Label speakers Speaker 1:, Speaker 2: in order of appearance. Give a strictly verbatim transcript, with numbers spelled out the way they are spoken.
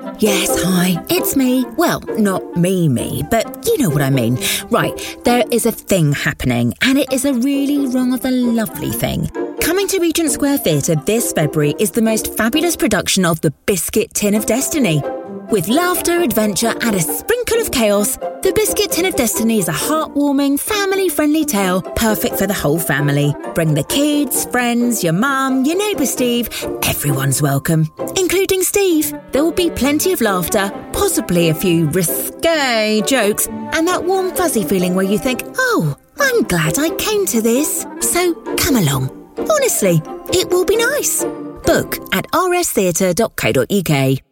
Speaker 1: Yes, hi, it's me. Well, not me, me, but you know what I mean. Right, there is a thing happening, and it is a really rather lovely thing. Coming to Regent Square Theatre this February is the most fabulous production of The Biscuit Tin of Destiny. With laughter, adventure, and a sprinkle of chaos, The Biscuit Tin of Destiny is a heartwarming, family-friendly tale perfect for the whole family. Bring the kids, friends, your mum, your neighbour Steve. Everyone's welcome, including Steve. There will be plenty of laughter, possibly a few risque jokes, and that warm, fuzzy feeling where you think, oh, I'm glad I came to this. So come along. Honestly, it will be nice. Book at r s theatre dot co dot u k.